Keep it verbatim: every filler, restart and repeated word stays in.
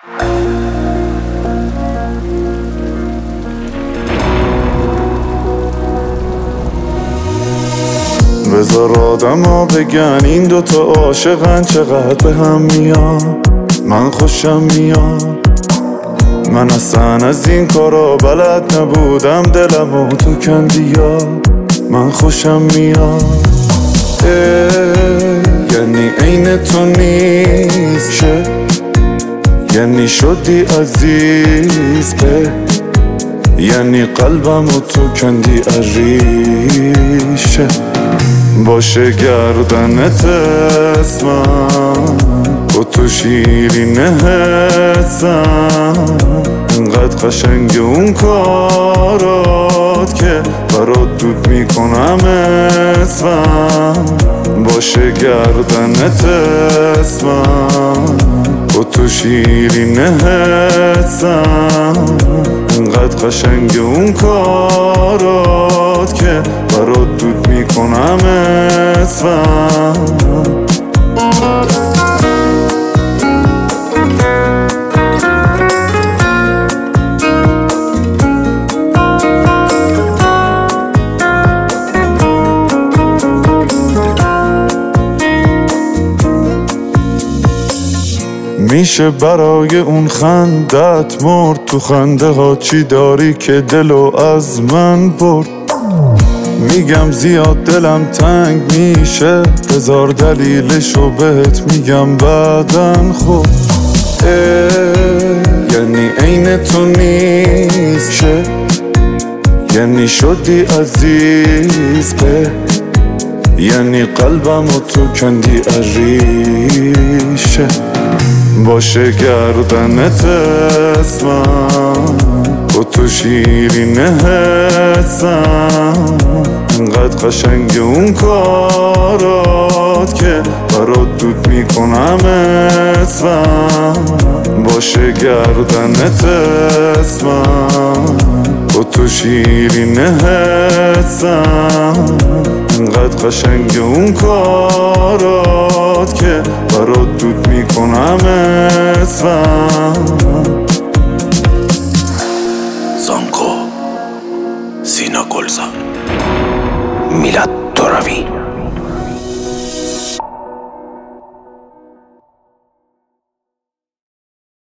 بذار آدم ها بگن این دوتا عاشقن چقدر به هم میان. من خوشم میاد، من اصلا از این کارا بلد نبودم، دلمو تو کندیا. من خوشم میاد، یعنی عین تو نیست شه، یعنی شدی عزیز به، یعنی قلبمو تو کندی عریشه. باشه گردنت اسمم، با تو شیرینه حسم، انقدر قشنگ اون کارات که برات دود میکنم اسمم. باشه گردنت اسمم، با تو شیرینه حسم، انقدر قشنگ اون کارات که برات دود میکنم اسمم. میشه برای اون خندت مرد، تو خنده ها چی داری که دلو از من برد. میگم زیاد دلم تنگ میشه، بذار دلیلشو بهت میگم بعدن. خب یعنی عین تو نیست شه، یعنی شدی عزیز به، یعنی قلبمو تو کندی عریشه. باشه گردنت اسمم، با تو شیرینه حسم، انقدر قشنگ اون کارات که برات دود میکنم اسمم. باشه گردنت اسمم، با تو شیرینه حسم، انقدر قشنگ اون کارات که برات دود میکنم اسمم. زانکو، سینا گلزار، میلاد ترابی.